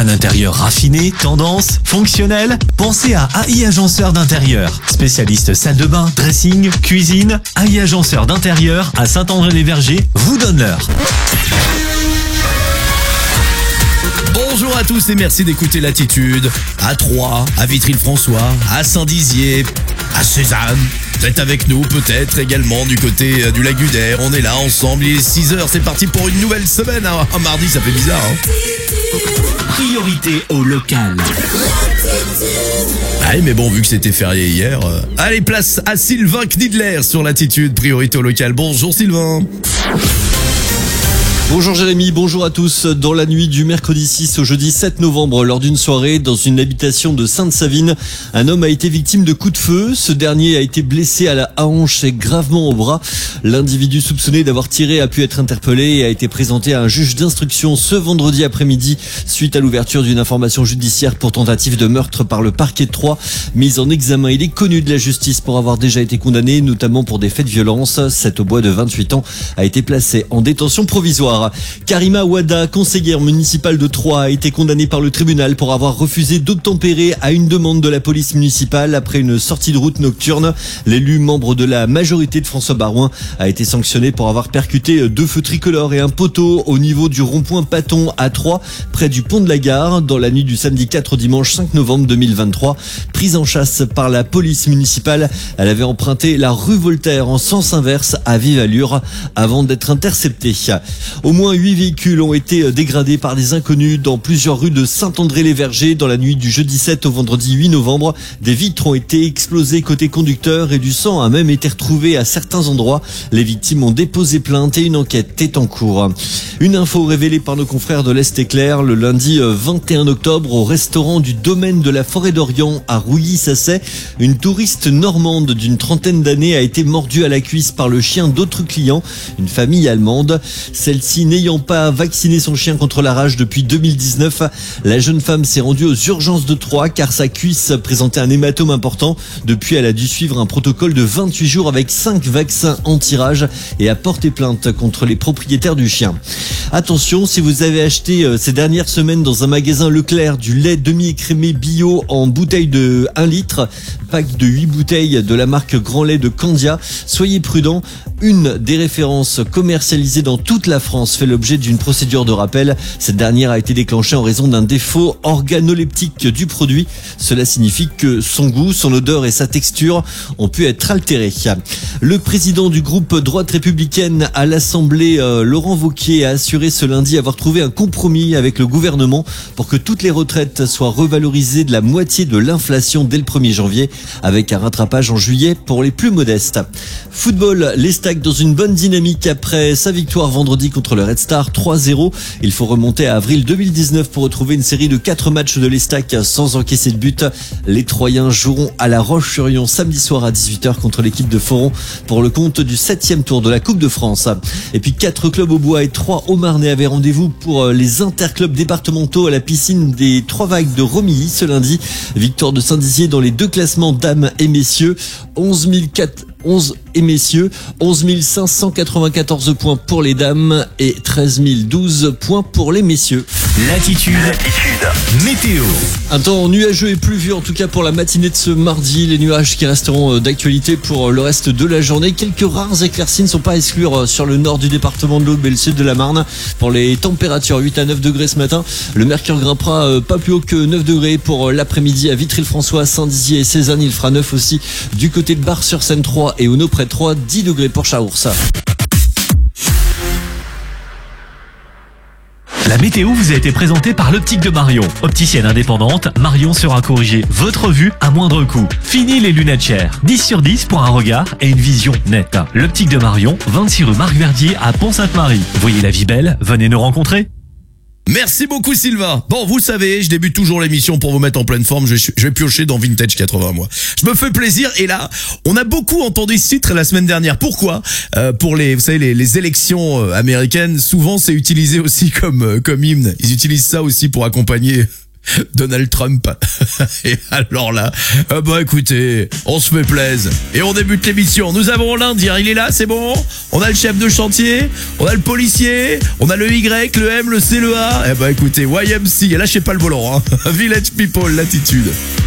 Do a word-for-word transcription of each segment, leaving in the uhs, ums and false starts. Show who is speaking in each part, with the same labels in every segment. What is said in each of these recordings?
Speaker 1: intérieur raffiné, tendance, fonctionnel? Pensez à A I Agenceur d'intérieur. Spécialiste salle de bain, dressing, cuisine, A I Agenceur d'intérieur à Saint-André-les-Vergers vous donne l'heure.
Speaker 2: Bonjour à tous et merci d'écouter Latitude. À Troyes, à Vitry-le-François, à Saint-Dizier, à Cézanne. Vous êtes avec nous peut-être également du côté du Lagudère. On est là ensemble, il est six heures, c'est parti pour une nouvelle semaine. Un mardi, ça fait bizarre, hein.
Speaker 1: Priorité au local.
Speaker 2: Allez, mais bon, vu que c'était férié hier, euh... allez, place à Sylvain Knidler sur Latitude, priorité au local. Bonjour Sylvain.
Speaker 3: Bonjour Jérémy, bonjour à tous. Dans la nuit du mercredi six au jeudi sept novembre, lors d'une soirée dans une habitation de Sainte-Savine, un homme a été victime de coups de feu. Ce dernier a été blessé à la hanche et gravement au bras. L'individu soupçonné d'avoir tiré a pu être interpellé et a été présenté à un juge d'instruction ce vendredi après-midi suite à l'ouverture d'une information judiciaire pour tentative de meurtre par le parquet de Troyes. Mis en examen, il est connu de la justice pour avoir déjà été condamné, notamment pour des faits de violence. Cet Aubois de vingt-huit ans a été placé en détention provisoire. Karima Ouada, conseillère municipale de Troyes, a été condamnée par le tribunal pour avoir refusé d'obtempérer à une demande de la police municipale après une sortie de route nocturne. L'élu membre de la majorité de François Barouin a été sanctionné pour avoir percuté deux feux tricolores et un poteau au niveau du rond-point Paton à Troyes, près du pont de la Gare, dans la nuit du samedi quatre au dimanche cinq novembre deux mille vingt-trois. Prise en chasse par la police municipale, elle avait emprunté la rue Voltaire en sens inverse à vive allure avant d'être interceptée. Au moins huit véhicules ont été dégradés par des inconnus dans plusieurs rues de Saint-André-les-Vergers dans la nuit du jeudi sept au vendredi huit novembre. Des vitres ont été explosées côté conducteur et du sang a même été retrouvé à certains endroits. Les victimes ont déposé plainte et une enquête est en cours. Une info révélée par nos confrères de l'Est éclair le lundi vingt et un octobre au restaurant du domaine de la Forêt d'Orient à Rouilly-Sasset. Une touriste normande d'une trentaine d'années a été mordue à la cuisse par le chien d'autres clients, une famille allemande. Celle-ci n'ayant pas vacciné son chien contre la rage depuis deux mille dix-neuf, la jeune femme s'est rendue aux urgences de Troyes car sa cuisse présentait un hématome important. Depuis, elle a dû suivre un protocole de vingt-huit jours avec cinq vaccins anti-rage et a porté plainte contre les propriétaires du chien. Attention, si vous avez acheté ces dernières semaines dans un magasin Leclerc du lait demi-écrémé bio en bouteille de un litre, pack de huit bouteilles de la marque Grand Lait de Candia, soyez prudents. Une des références commercialisées dans toute la France fait l'objet d'une procédure de rappel. Cette dernière a été déclenchée en raison d'un défaut organoleptique du produit. Cela signifie que son goût, son odeur et sa texture ont pu être altérés. Le président du groupe Droite Républicaine à l'Assemblée, euh, Laurent Wauquiez, a assuré ce lundi avoir trouvé un compromis avec le gouvernement pour que toutes les retraites soient revalorisées de la moitié de l'inflation dès le premier janvier, avec un rattrapage en juillet pour les plus modestes. Football, les Stacks dans une bonne dynamique après sa victoire vendredi contre le Red Star trois zéro. Il faut remonter à avril deux mille dix-neuf pour retrouver une série de quatre matchs de l'Estac sans encaisser de but. Les Troyens joueront à La Roche-sur-Yon samedi soir à dix-huit heures contre l'équipe de Foron pour le compte du septième tour de la Coupe de France. Et puis quatre clubs au bois et trois au Marnais avaient rendez-vous pour les interclubs départementaux à la piscine des Trois Vagues de Romilly ce lundi. Victoire de Saint-Dizier dans les deux classements dames et messieurs. onze mille quatre onze et messieurs, onze mille cinq cent quatre-vingt-quatorze points pour les dames et treize mille douze points pour les messieurs.
Speaker 1: Latitude, Latitude, météo.
Speaker 3: Un temps nuageux et pluvieux en tout cas pour la matinée de ce mardi. Les nuages qui resteront d'actualité pour le reste de la journée. Quelques rares éclaircies ne sont pas à exclure sur le nord du département de l'Aube et le sud de la Marne. Pour les températures, huit à neuf degrés ce matin. Le mercure grimpera pas plus haut que neuf degrés pour l'après-midi à Vitry-le-François, Saint-Dizier et Cézanne. Il fera neuf aussi du côté de Bar-sur-Seine trois et Auneau près de Troyes, dix degrés pour Chaours.
Speaker 1: La météo vous a été présentée par l'Optique de Marion. Opticienne indépendante, Marion sera corriger votre vue à moindre coût. Fini les lunettes chères. dix sur dix pour un regard et une vision nette. L'Optique de Marion, vingt-six rue Marc Verdier à Pont-Sainte-Marie. Voyez la vie belle, venez nous rencontrer.
Speaker 2: Merci beaucoup Sylvain. Bon, vous savez, je débute toujours l'émission pour vous mettre en pleine forme. Je, je vais piocher dans Vintage quatre-vingts, moi. Je me fais plaisir. Et là, on a beaucoup entendu ce titre la semaine dernière. Pourquoi euh, Pour les, vous savez, les, les élections américaines, souvent c'est utilisé aussi comme euh, comme hymne. Ils utilisent ça aussi pour accompagner Donald Trump. Et alors là, euh, bah écoutez, on se fait plaisir et on débute l'émission. Nous avons l'Indien, il est là, c'est bon. On a le chef de chantier, on a le policier, on a le Y, le M, le C, le A. Eh bah écoutez, Y M C, lâchez pas le volant, hein. Village People, l'attitude.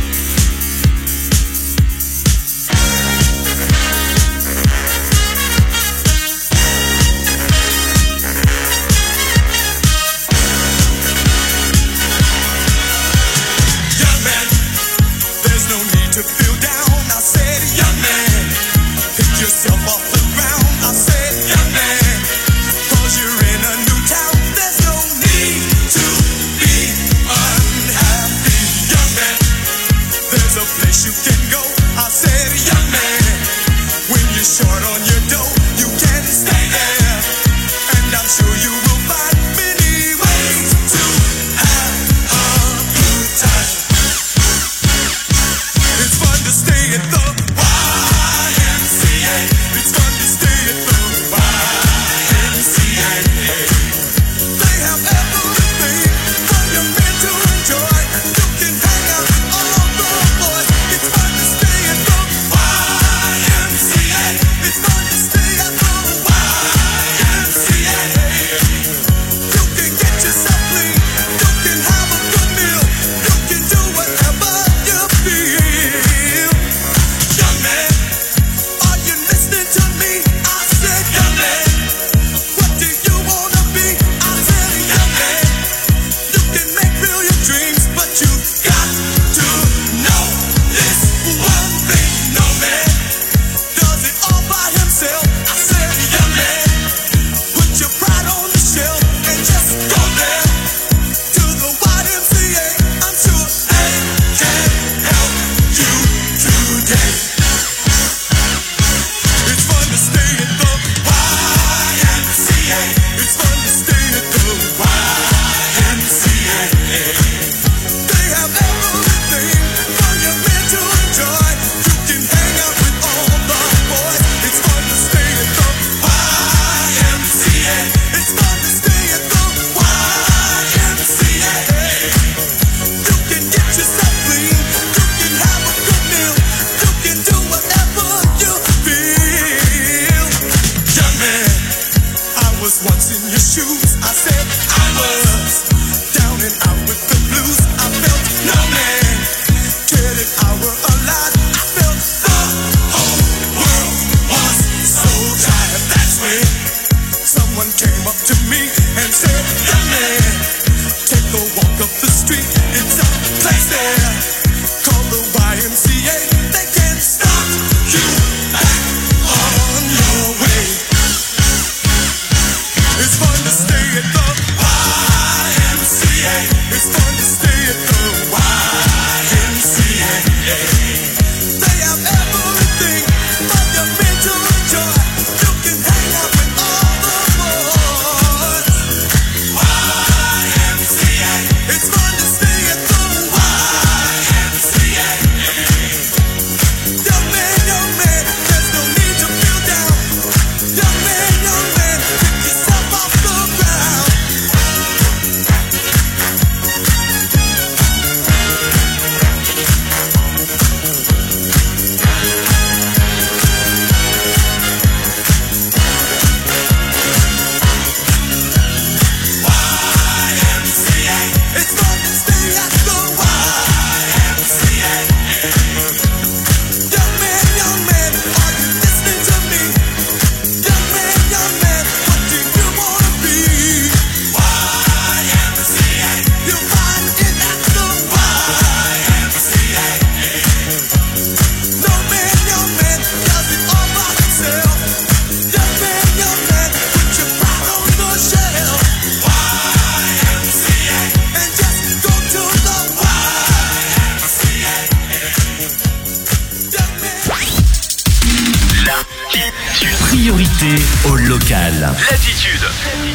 Speaker 1: Priorité au local.
Speaker 4: L'attitude.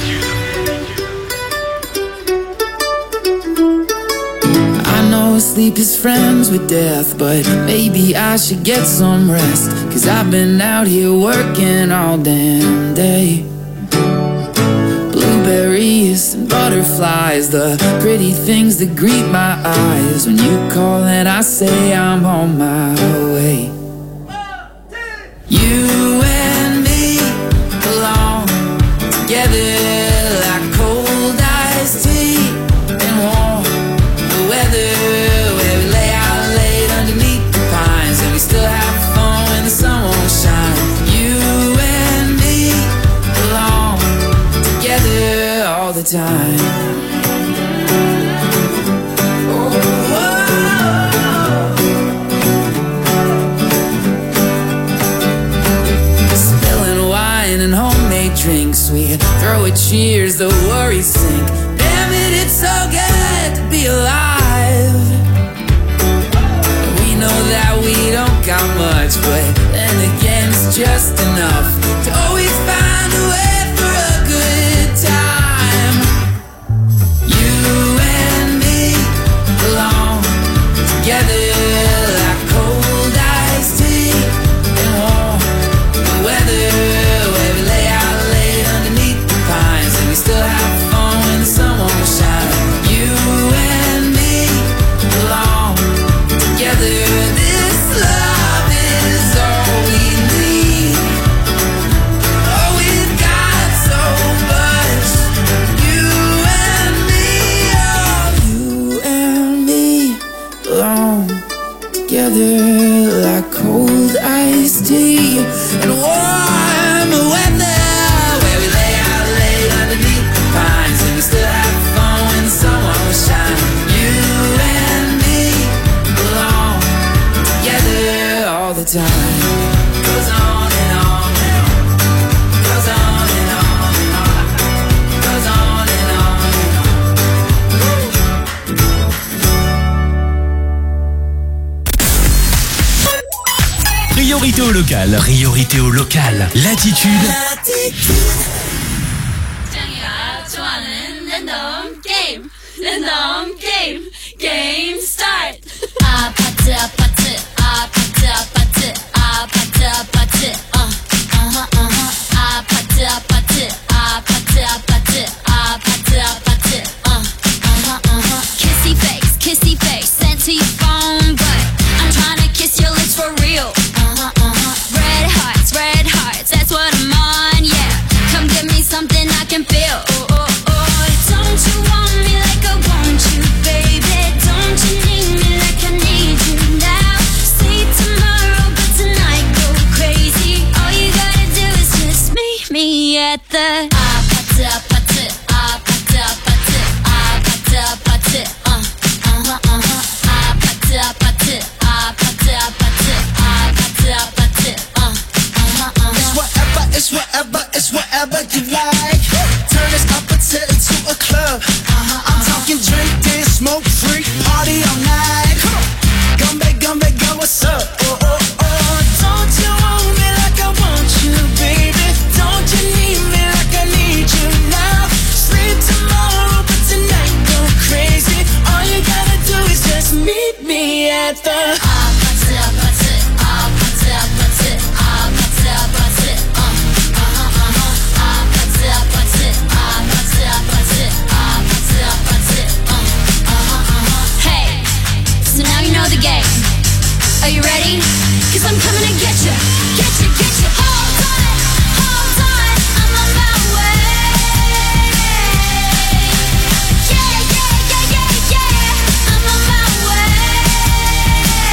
Speaker 5: I know sleep is friends with death, but maybe I should get some rest, 'cause I've been out here working all damn day. Blueberry bees and butterflies, the pretty things that greet my eyes when you call and I say I'm on my way. You and me belong together like cold iced tea and warm the weather, where we lay out late underneath the pines and we still have fun when the sun won't shine. You and me belong together all the time. Drinks, we throw a cheers, the worries sink. Damn it, it's so good to be alive. We know that we don't got much, but then again it's just enough to always find a way for a good time. You and me belong together like cold iced tea and warm the weather. Still have fun when the sun won't shine. You and me belong together. This love is all we need. Oh, we've got so much. You and me, oh, you and me belong together like cold iced tea and warm weather. Still have fun when the sun won't shine. You and me belong together all the time. Goes on and on and on. Goes on and on and on. Goes on and on
Speaker 1: and on. Priorité au local. Priorité au local. Latitude.
Speaker 4: Random game, random game, game start. Ah, party, party, ah, party, party, ah, party, party, uh, uh huh, uh huh. Ah, party, party, ah, party, party, ah, party, party, uh, uh huh, uh huh. Kissy face, kissy face, sent to your phone, but I'm trying to kiss your lips for real. Uh huh, uh huh. Red hearts, red hearts, that's what I'm on, yeah. Come give me something I can feel. Oh, oh. Don't you want me like I want you, baby? Don't you need me like I need you now? Say tomorrow, but tonight go crazy. All you gotta do is just meet me at the ah party, party, ah party, party, ah party, party, uh, uh huh, uh huh, ah party, party, ah party, party, ah party, party, uh, uh huh, uh huh.
Speaker 6: It's whatever, it's whatever, it's whatever you like. Turn this up until it's a club. Uh-huh, I'm talking drink, dance, smoke, freak, party all night. Come on, Gumbe, Gumbe, go, what's up? Oh, oh, oh. Don't you want me like I want you, baby? Don't you need me like I need you now? Sleep tomorrow, but tonight go crazy. All you gotta do is just meet me at the ah, party, party, ah, party, party, ah, party, party, uh, uh-huh, uh-huh, ah, party, party, ah, party, party, ah, party, party, uh, uh-huh, uh-huh.
Speaker 4: Hey, so now you know the game. Are you ready? Cause I'm coming to get you, get you, get you. Hold on, hold on, I'm on my way. Yeah, yeah, yeah, yeah, yeah, I'm on my way.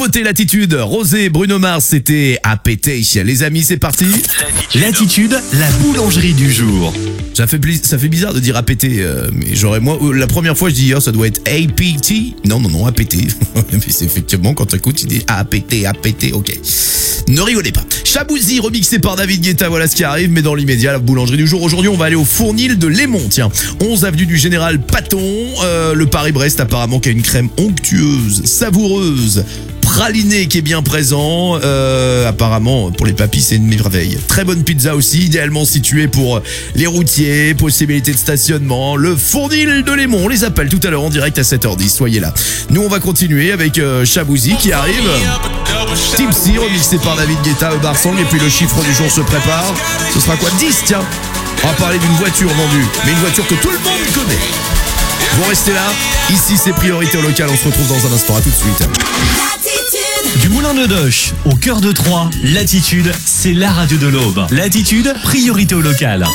Speaker 2: Nouveauté Latitude, Rosé, Bruno Mars, c'était à péter. Les amis, c'est parti.
Speaker 1: Latitude, la boulangerie du jour.
Speaker 2: Ça fait, pli- ça fait bizarre de dire à péter, euh, mais j'aurais moi, euh, la première fois je dis, oh, ça doit être A P T. Non, non, non, à péter. Mais c'est effectivement, quand tu écoutes, tu dis à péter, à péter, ok. Ne rigolez pas. Chabouzi, remixé par David Guetta, voilà ce qui arrive, mais dans l'immédiat, la boulangerie du jour. Aujourd'hui, on va aller au Fournil de Lémont, tiens. onze avenue du Général Patton, euh, le Paris-Brest apparemment qui a une crème onctueuse, savoureuse, praliné qui est bien présent, euh, apparemment pour les papis c'est une merveille. Très bonne pizza aussi, idéalement située pour les routiers, possibilité de stationnement, le Fournil de Lémont, on les appelle tout à l'heure en direct à sept heures dix, soyez là. Nous on va continuer avec euh, Chabouzi qui arrive, Tipsy remixé par David Guetta, Bar Song, et puis le chiffre du jour se prépare, ce sera quoi, dix tiens. On va parler d'une voiture vendue, mais une voiture que tout le monde connaît. Vous restez là, ici c'est Priorité locale, on se retrouve dans un instant, à tout de suite.
Speaker 1: Du Moulin de Doche au cœur de Troyes, Latitude, c'est la radio de l'Aube. Latitude, priorité au local.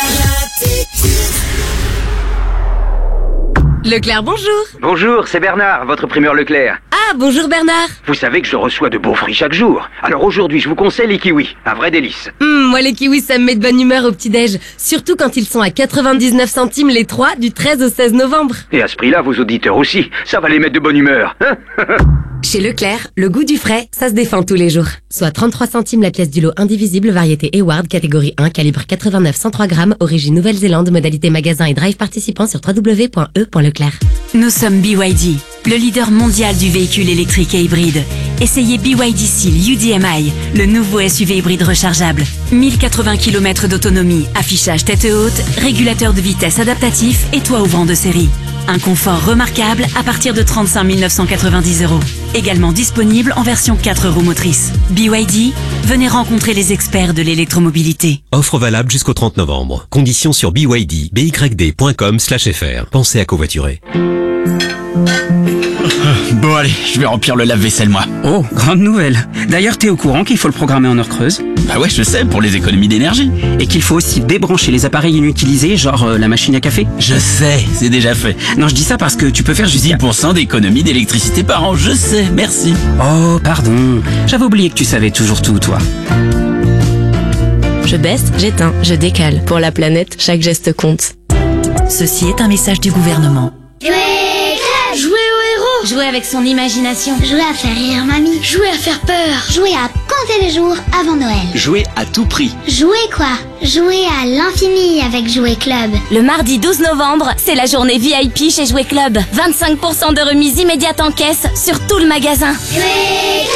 Speaker 7: Leclerc, bonjour.
Speaker 8: Bonjour, c'est Bernard, votre primeur Leclerc.
Speaker 7: Ah, bonjour Bernard.
Speaker 8: Vous savez que je reçois de beaux fruits chaque jour. Alors aujourd'hui, je vous conseille les kiwis, un vrai délice.
Speaker 7: Hum, moi les kiwis, ça me met de bonne humeur au petit-déj. Surtout quand ils sont à quatre-vingt-dix-neuf centimes les trois du treize au seize novembre.
Speaker 8: Et à ce prix-là, vos auditeurs aussi, ça va les mettre de bonne humeur. Hein?
Speaker 7: Chez Leclerc, le goût du frais, ça se défend tous les jours. Soit trente-trois centimes la pièce du lot indivisible, variété Eward, catégorie un, calibre quatre-vingt-neuf, cent trois grammes, origine Nouvelle-Zélande, modalité magasin et drive participant sur w w w point e point leclerc.
Speaker 9: Nous sommes B Y D, le leader mondial du véhicule électrique et hybride. Essayez B Y D Seal U D M I, le nouveau S U V hybride rechargeable. mille quatre-vingts kilomètres d'autonomie, affichage tête haute, régulateur de vitesse adaptatif et toit ouvrant de série. Un confort remarquable à partir de trente-cinq mille neuf cent quatre-vingt-dix euros. Également disponible en version quatre roues motrices. B Y D, venez rencontrer les experts de l'électromobilité.
Speaker 10: Offre valable jusqu'au trente novembre. Conditions sur B Y D, b y d point com slash f r. Pensez à covoiturer.
Speaker 11: Bon allez, je vais remplir le lave-vaisselle moi.
Speaker 12: Oh, grande nouvelle. D'ailleurs, t'es au courant qu'il faut le programmer en heure creuse?
Speaker 11: Bah ouais, je sais, pour les économies d'énergie.
Speaker 12: Et qu'il faut aussi débrancher les appareils inutilisés, genre euh, la machine à café?
Speaker 11: Je sais, c'est déjà fait.
Speaker 12: Non, je dis ça parce que tu peux faire jusqu'à
Speaker 11: dix pour cent d'économie d'électricité par an, je sais, merci.
Speaker 12: Oh, pardon. J'avais oublié que tu savais toujours tout, toi.
Speaker 13: Je baisse, j'éteins, je décale. Pour la planète, chaque geste compte.
Speaker 9: Ceci est un message du gouvernement.
Speaker 4: Jouer club, jouer au héros, jouer avec son imagination, jouer à faire rire mamie, jouer à faire peur, jouer à compter les jours avant Noël,
Speaker 11: Jouer à tout prix.
Speaker 4: jouer quoi? Jouer à l'infini avec Jouer Club.
Speaker 14: Le mardi douze novembre, c'est la journée V I P chez Jouer Club. vingt-cinq pour cent de remise immédiate en caisse sur tout le magasin.
Speaker 4: Jouer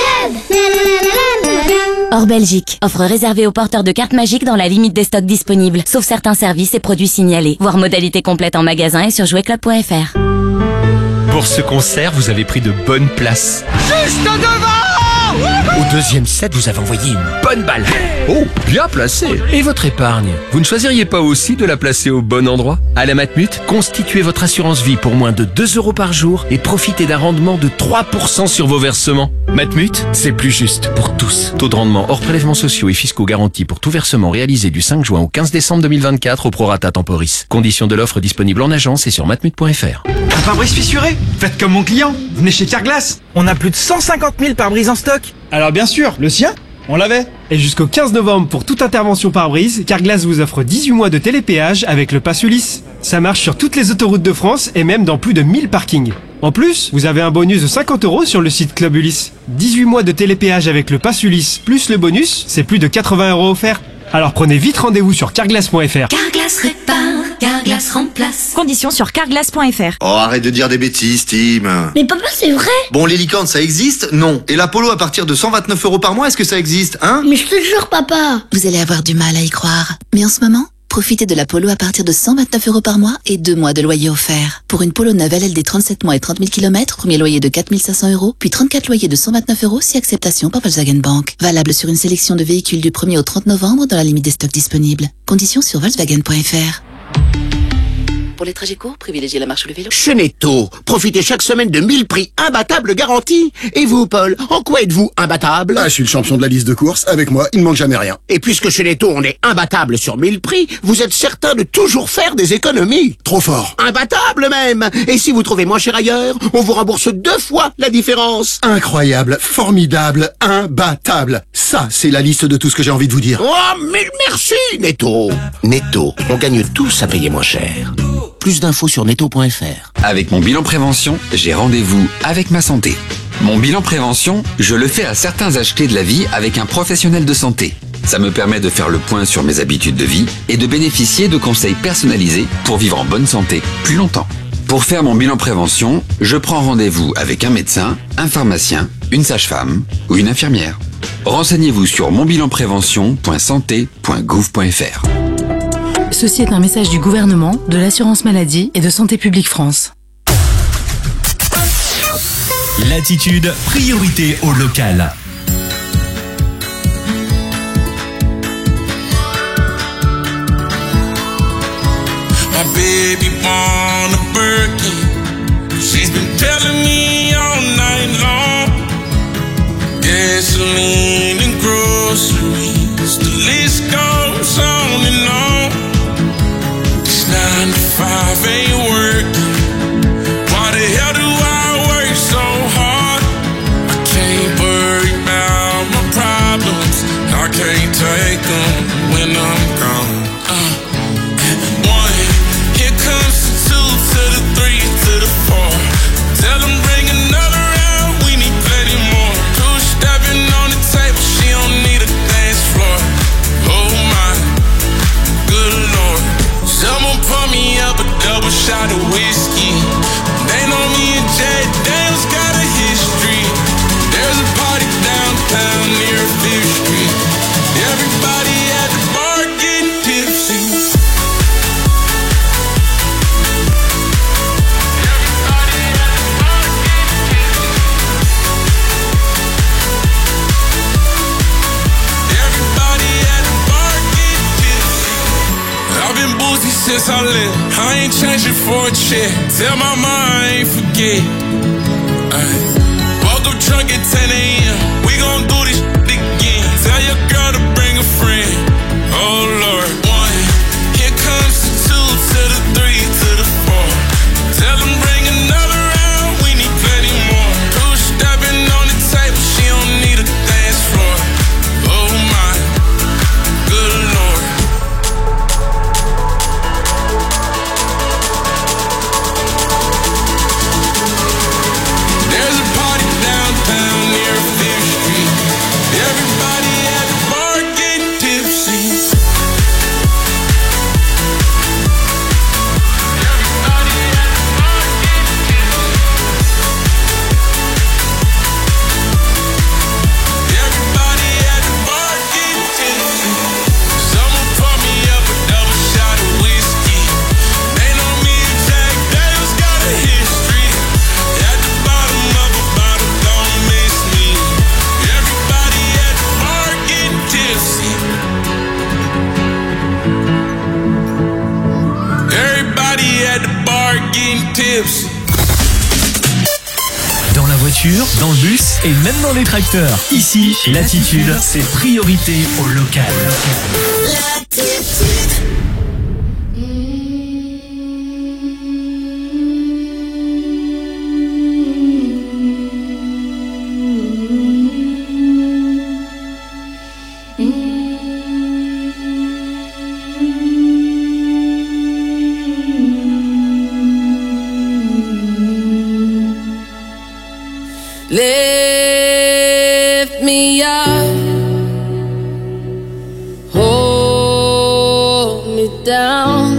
Speaker 4: Club.
Speaker 14: Hors Belgique, offre réservée aux porteurs de cartes magiques dans la limite des stocks disponibles, sauf certains services et produits signalés. Voir modalité complète en magasin et sur jouer club point f r.
Speaker 15: Pour ce concert, vous avez pris de bonnes places.
Speaker 6: Juste devant!
Speaker 15: Au deuxième set, vous avez envoyé une bonne balle. Oh, bien placé. Et votre épargne, vous ne choisiriez pas aussi de la placer au bon endroit? À la Matmut, constituez votre assurance vie pour moins de deux euros par jour et profitez d'un rendement de trois pour cent sur vos versements. Matmut, c'est plus juste pour tous. Taux de rendement hors prélèvements sociaux et fiscaux garantis pour tout versement réalisé du cinq juin au quinze décembre deux mille vingt-quatre au prorata temporis. Conditions de l'offre disponible en agence et sur matmut point f r.
Speaker 16: Un pare-brise fissuré? Faites comme mon client. Venez chez Carglass. On a plus de cent cinquante mille pare-brises en stock.
Speaker 17: Alors bien sûr, le sien, on l'avait. Et jusqu'au quinze novembre, pour toute intervention pare-brise, Carglass vous offre dix-huit mois de télépéage avec le pass Ulysse. Ça marche sur toutes les autoroutes de France et même dans plus de mille parkings. En plus, vous avez un bonus de cinquante euros sur le site Club Ulysse. dix-huit mois de télépéage avec le pass Ulysse plus le bonus, c'est plus de quatre-vingts euros offerts. Alors prenez vite rendez-vous sur carglass point f r.
Speaker 9: Carglass répare, Carglass remplace.
Speaker 18: Conditions sur carglass point f r.
Speaker 19: Oh, arrête de dire des bêtises, Tim.
Speaker 4: Mais papa, c'est vrai.
Speaker 19: Bon, les licornes, ça existe? Non. Et l'Apollo à partir de cent vingt-neuf euros par mois, est-ce que ça existe, hein?
Speaker 4: Mais je te jure, papa.
Speaker 9: Vous allez avoir du mal à y croire. Mais en ce moment, profitez de la Polo à partir de cent vingt-neuf euros par mois et deux mois de loyer offert. Pour une Polo neuve L L D trente-sept mois et trente mille kilomètres, premier loyer de quatre mille cinq cents euros, puis trente-quatre loyers de cent vingt-neuf euros si acceptation par Volkswagen Bank. Valable sur une sélection de véhicules du premier au trente novembre dans la limite des stocks disponibles. Conditions sur volkswagen point f r.
Speaker 18: Pour les trajets courts, privilégiez la marche ou le vélo.
Speaker 20: Chez Netto, profitez chaque semaine de mille prix imbattables garantis. Et vous, Paul, en quoi êtes-vous imbattable?
Speaker 21: Ah, je suis le champion de la liste de courses. Avec moi, il ne manque jamais rien.
Speaker 20: Et puisque chez Netto, on est imbattable sur mille prix, vous êtes certain de toujours faire des économies.
Speaker 21: Trop fort.
Speaker 20: Imbattable même. Et si vous trouvez moins cher ailleurs, on vous rembourse deux fois la différence.
Speaker 21: Incroyable, formidable, imbattable. Ça, c'est la liste de tout ce que j'ai envie de vous dire.
Speaker 20: Oh, mille merci, Netto. Netto, on gagne tous à payer moins cher. Plus d'infos sur netto point f r.
Speaker 22: Avec mon bilan prévention, j'ai rendez-vous avec ma santé. Mon bilan prévention, je le fais à certains âges clés de la vie avec un professionnel de santé. Ça me permet de faire le point sur mes habitudes de vie et de bénéficier de conseils personnalisés pour vivre en bonne santé plus longtemps. Pour faire mon bilan prévention, je prends rendez-vous avec un médecin, un pharmacien, une sage-femme ou une infirmière. Renseignez-vous sur mon bilan prévention point santé point gouv point f r.
Speaker 23: Ceci est un message du gouvernement, de l'assurance maladie et de Santé publique France.
Speaker 1: Latitude, priorité au local.
Speaker 5: My baby born a Birkin. She's been telling me all night long. Gasoline and groceries, the list goes on and on. This nine to five ain't working. Why the hell do I work so hard? I can't worry about my problems. I can't take them when I'm gone. Uh, one, here comes the two to the three to the four. Tell them bring another round, we need plenty more. Two stepping on the table, she don't need a dance floor. Oh my, good lord. Someone pour me up a double shot of whiskey. They know me and Jay Dale's got a history. There's a party downtown near Fifth Street. Everybody at the bar getting tipsy. Since I left, I ain't changing for a check. Tell my mom I ain't forget. Ay. Woke up drunk at ten a m We gon' do this shit again. Tell your girl to bring a friend. Oh Lord, one. Here comes the two to the three to the four. Tell them bring another round. We need plenty more. Two stepping on the table. She don't need a dance floor. Oh my, good Lord.
Speaker 1: Dans la voiture, dans le bus et même dans les tracteurs. Ici, Latitude, c'est priorité au local.
Speaker 5: Lift me up, hold me down,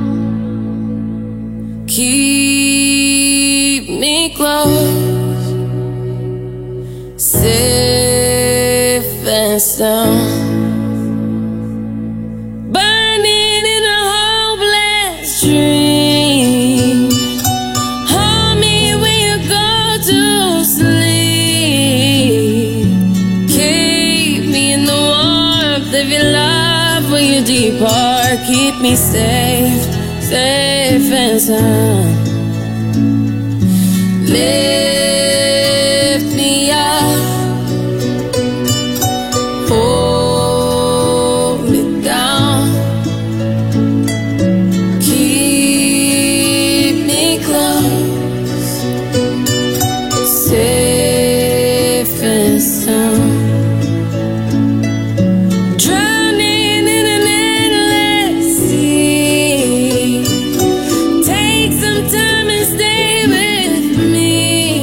Speaker 5: keep me close, safe and sound. Burning in a hopeless dream. Hold me when you go to sleep. Keep me in the warmth of your love when you depart. Keep me safe, safe and sound. Lift me up, hold me down, keep me close, safe and sound. Drowning in an endless sea, take some time and stay with me.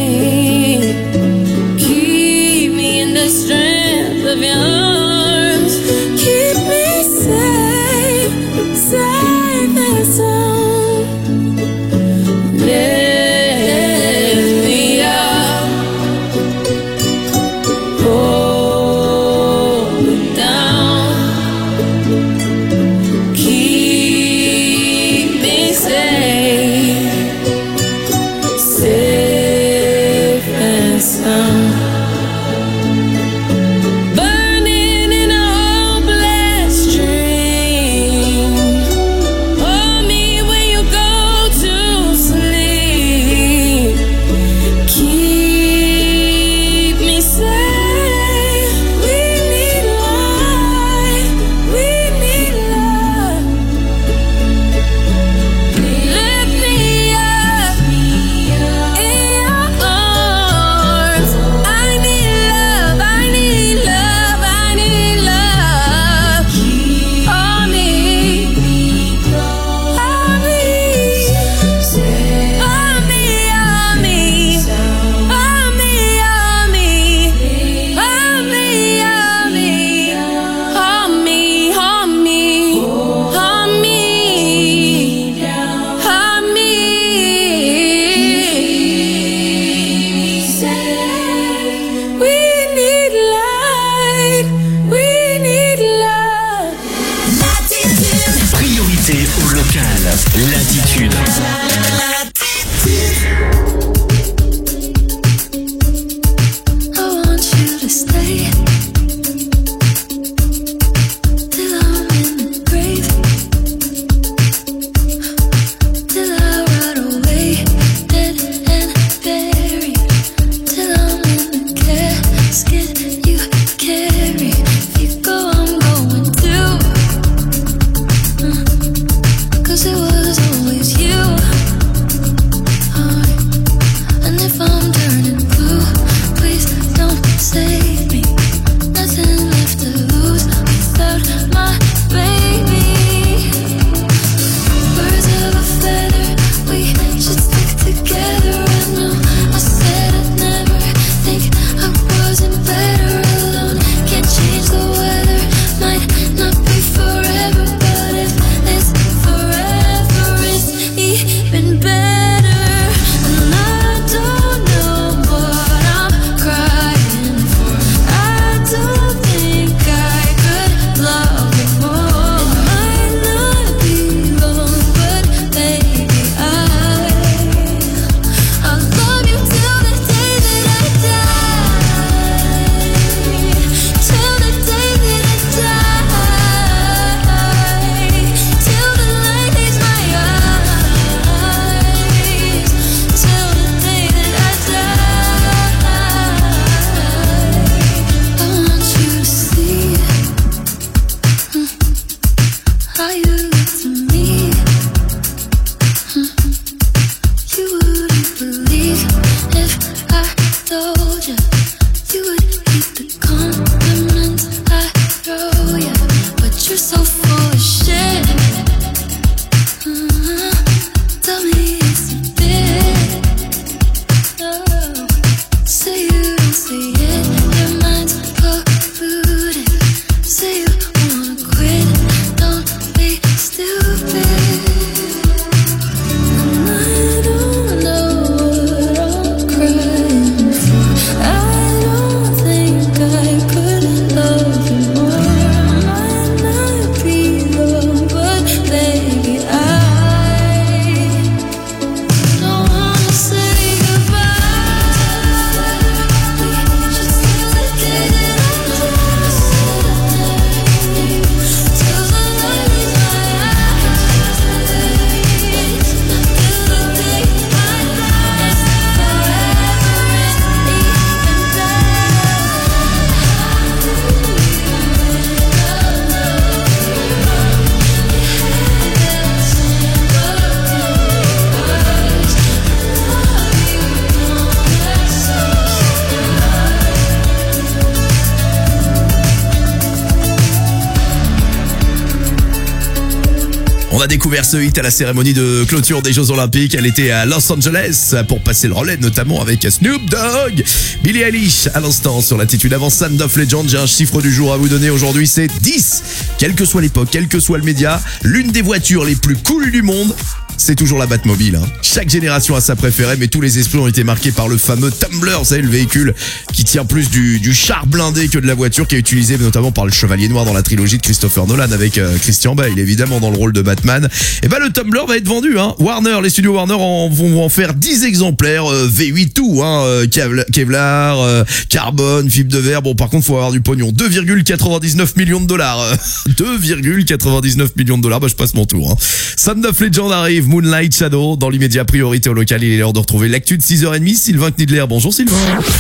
Speaker 2: On a découvert ce hit à la cérémonie de clôture des Jeux Olympiques. Elle était à Los Angeles pour passer le relais, notamment avec Snoop Dogg. Billie Eilish à l'instant sur l'attitude. Avant Sound of Legend, j'ai un chiffre du jour à vous donner aujourd'hui, c'est dix. Quelle que soit l'époque, quel que soit le média, l'une des voitures les plus cool du monde, c'est toujours la Batmobile. Hein. Chaque génération a sa préférée, mais tous les esprits ont été marqués par le fameux Tumbler, vous savez, le véhicule qui tient plus du, du char blindé que de la voiture, qui est utilisé notamment par le Chevalier Noir dans la trilogie de Christopher Nolan avec euh, Christian Bale, évidemment dans le rôle de Batman. Et ben le Tumbler va être vendu. Hein. Warner, les studios Warner en, vont en faire dix exemplaires, euh, V huit tout, hein, euh, Kevlar, euh, carbone, fibre de verre. Bon, par contre, faut avoir du pognon. deux virgule quatre-vingt-dix-neuf millions de dollars. deux virgule quatre-vingt-dix-neuf millions de dollars. Bah, je passe mon tour. Hein. Sound of Legend arrive. Moonlight Shadow, dans l'immédiat priorité au local, il est l'heure de retrouver l'actu de six heures trente, Sylvain Knidler. Bonjour Sylvain.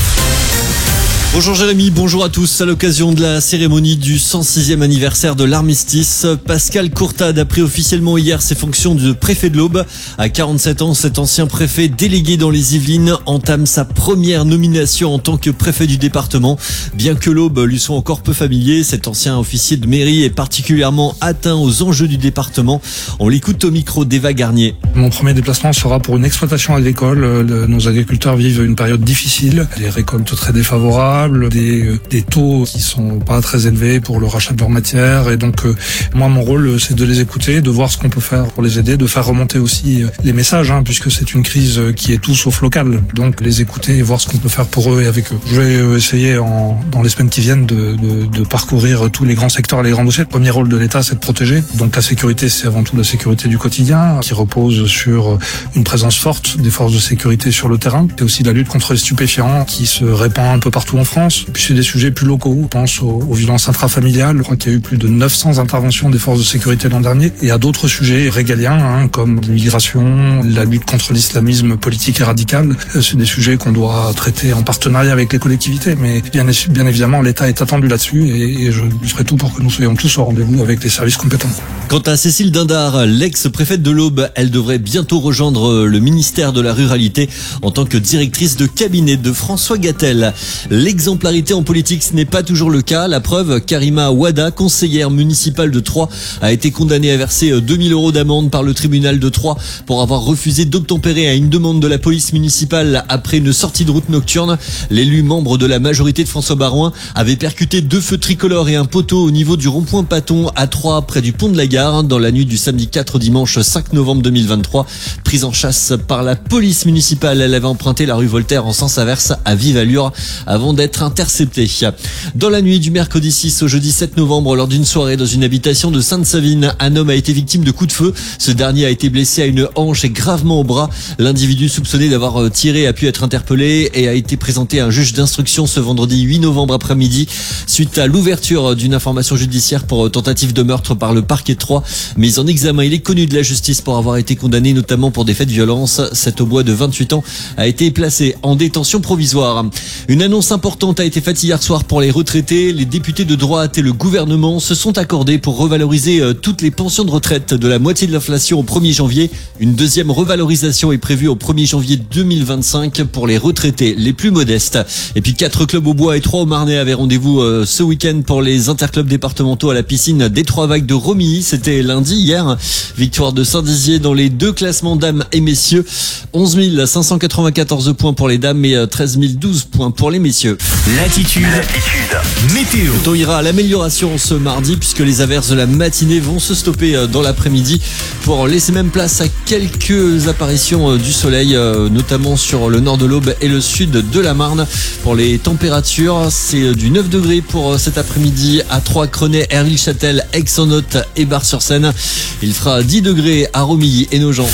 Speaker 3: Bonjour Jérémy, bonjour à tous. À l'occasion de la cérémonie du cent sixième anniversaire de l'armistice, Pascal Courtade a pris officiellement hier ses fonctions de préfet de l'Aube. À quarante-sept ans, cet ancien préfet délégué dans les Yvelines entame sa première nomination en tant que préfet du département. Bien que l'Aube lui soit encore peu familier, cet ancien officier de mairie est particulièrement atteint aux enjeux du département. On l'écoute au micro d'Eva Garnier.
Speaker 8: Mon premier déplacement sera pour une exploitation agricole. Nos agriculteurs vivent une période difficile, des récoltes très défavorables, Des, des taux qui sont pas très élevés pour le rachat de leur matière, et donc euh, moi mon rôle c'est de les écouter, de voir ce qu'on peut faire pour les aider, de faire remonter aussi euh, les messages, hein, puisque c'est une crise qui est tout sauf locale, donc les écouter et voir ce qu'on peut faire pour eux et avec eux. Je vais euh, essayer en, dans les semaines qui viennent de, de, de parcourir tous les grands secteurs et les grands dossiers. Le premier rôle de l'État c'est de protéger, donc la sécurité c'est avant tout la sécurité du quotidien qui repose sur une présence forte des forces de sécurité sur le terrain, et aussi la lutte contre les stupéfiants qui se répand un peu partout en France. Et puis c'est des sujets plus locaux. On pense aux, aux violences intrafamiliales. Je crois qu'il y a eu plus de neuf cents interventions des forces de sécurité l'an dernier. Et à d'autres sujets régaliens, hein, comme l'immigration, la lutte contre l'islamisme politique et radical. C'est des sujets qu'on doit traiter en partenariat avec les collectivités. Mais bien, bien évidemment, l'État est attendu là-dessus, et, et je ferai tout pour que nous soyons tous au rendez-vous avec les services compétents.
Speaker 3: Quant à Cécile Dindar, l'ex-préfète de l'Aube, elle devrait bientôt rejoindre le ministère de la Ruralité en tant que directrice de cabinet de François Gattel. L'exemplarité en politique, ce n'est pas toujours le cas. La preuve, Karima Ouada, conseillère municipale de Troyes, a été condamnée à verser deux mille euros d'amende par le tribunal de Troyes pour avoir refusé d'obtempérer à une demande de la police municipale après une sortie de route nocturne. L'élu membre de la majorité de François Barouin avait percuté deux feux tricolores et un poteau au niveau du rond-point Paton à Troyes, près du pont de la Gare, dans la nuit du samedi quatre au dimanche cinq novembre deux mille vingt-trois. Prise en chasse par la police municipale, elle avait emprunté la rue Voltaire en sens inverse à vive allure avant d'être interceptée. Dans la nuit du mercredi six au jeudi sept novembre, lors d'une soirée dans une habitation de Sainte-Savine, un homme a été victime de coups de feu. Ce dernier a été blessé à une hanche et gravement au bras. L'individu soupçonné d'avoir tiré a pu être interpellé et a été présenté à un juge d'instruction ce vendredi huit novembre après-midi suite à l'ouverture d'une information judiciaire pour tentative de meurtre par le parquet de Troyes. Mis en examen, il est connu de la justice pour avoir été condamné notamment pour des faits de violence. Cet Aubois de vingt-huit ans a été placé en détention provisoire. Une annonce importante a été faite hier soir pour les retraités. Les députés de droite et le gouvernement se sont accordés pour revaloriser toutes les pensions de retraite de la moitié de l'inflation au premier janvier. Une deuxième revalorisation est prévue au premier janvier deux mille vingt-cinq pour les retraités les plus modestes. Et puis quatre clubs au bois et trois au Marnais avaient rendez-vous ce week-end pour les interclubs départementaux à la piscine des Trois Vagues de Romilly. C'était lundi hier. Victoire de Saint-Dizier dans les deux classements dames et messieurs. onze mille cinq cent quatre-vingt-quatorze points pour les dames et treize mille douze points pour les messieurs.
Speaker 1: L'attitude. L'attitude. Météo.
Speaker 3: On ira à l'amélioration ce mardi puisque les averses de la matinée vont se stopper dans l'après-midi pour laisser même place à quelques apparitions du soleil, notamment sur le nord de l'Aube et le sud de la Marne. Pour les températures, c'est du neuf degrés pour cet après-midi à Troyes, Crenay, Herville-Châtel, Aix-en-Othe et Bar-sur-Seine. Il fera dix degrés à Romilly et Nogent.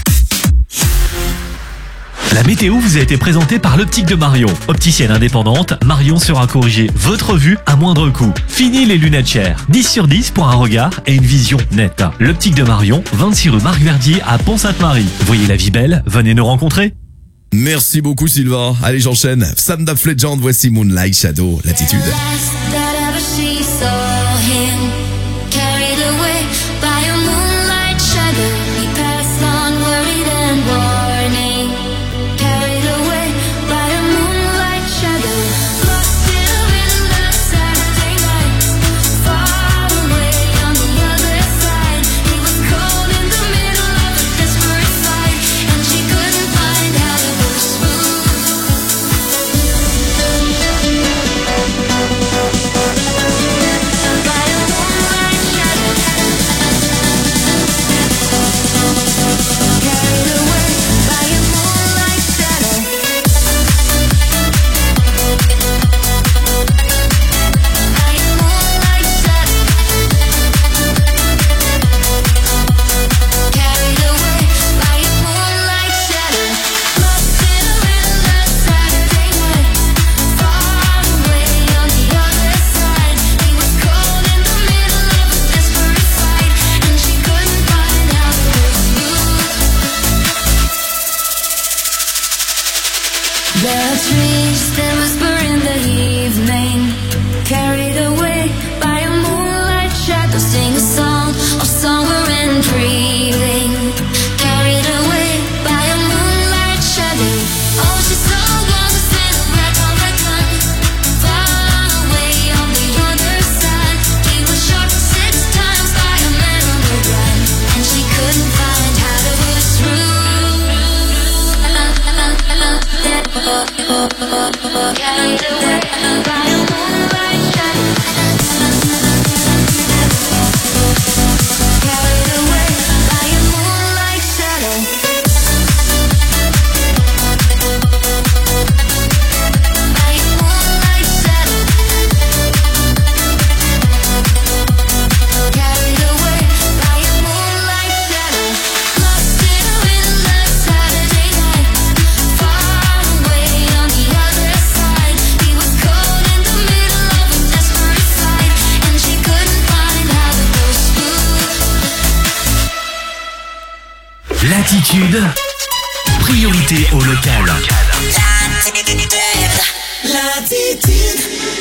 Speaker 1: La météo vous a été présentée par l'Optique de Marion. Opticienne indépendante, Marion sera corriger votre vue à moindre coût. Fini les lunettes chères. dix sur dix pour un regard et une vision nette. L'Optique de Marion, vingt-six rue Marc Verdier à Pont-Sainte-Marie. Voyez la vie belle, venez nous rencontrer.
Speaker 2: Merci beaucoup Sylvain. Allez, j'enchaîne. Sound of Legend, voici Moonlight Shadow, l'attitude.
Speaker 4: Cold
Speaker 1: Latitude, priorité au local.
Speaker 5: Latitude.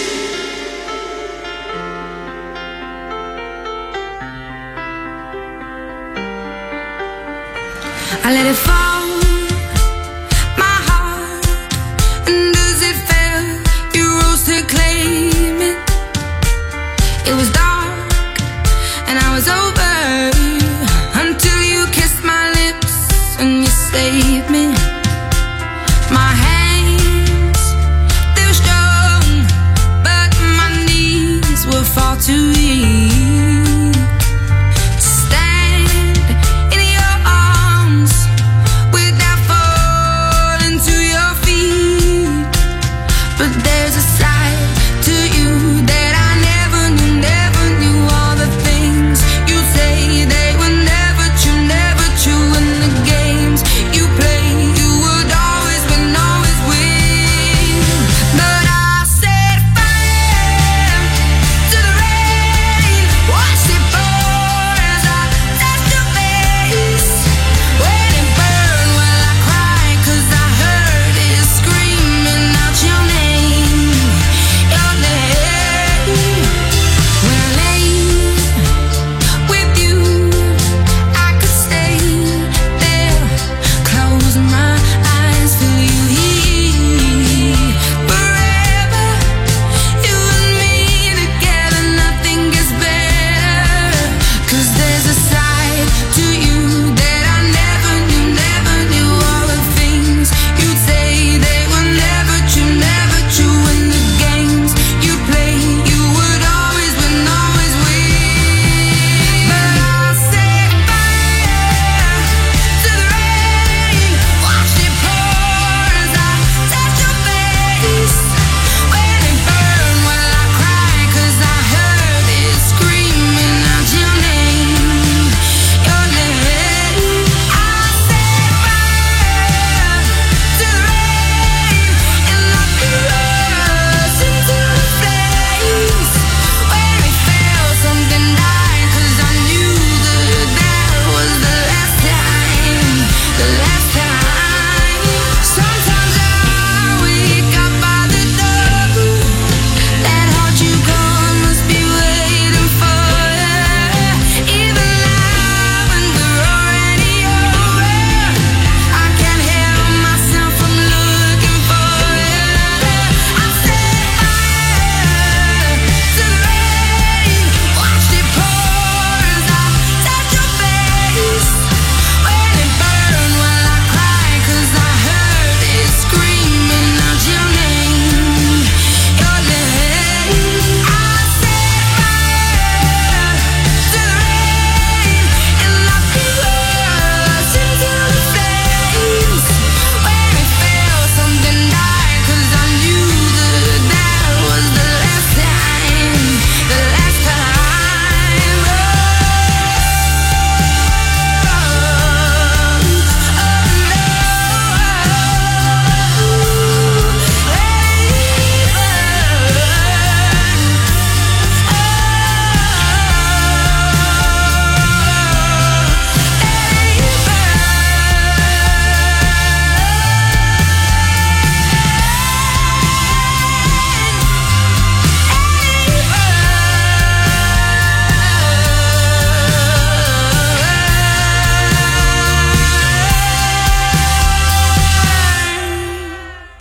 Speaker 7: I let it fall, my heart, and as it fell, you rose to claim it. It was dark, and I was over, until you kissed my lips, and you saved me. My hands, they were strong, but my knees were far too weak. But there's a side to you that I never knew, never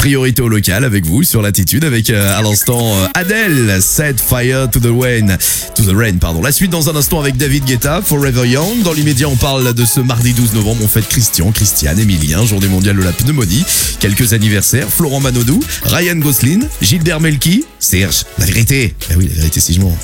Speaker 2: priorité au local avec vous sur Latitude avec euh, à l'instant euh, Adele, Set Fire to the Rain. To the Rain, pardon. La suite dans un instant avec David Guetta, Forever Young. Dans l'immédiat, on parle de ce mardi douze novembre. On fête Christian, Christiane, Emilien, journée mondiale de la pneumonie. Quelques anniversaires, Florent Manodou, Ryan Gosling, Gilbert Melki, Serge, la vérité. Ah oui, la vérité si je mens.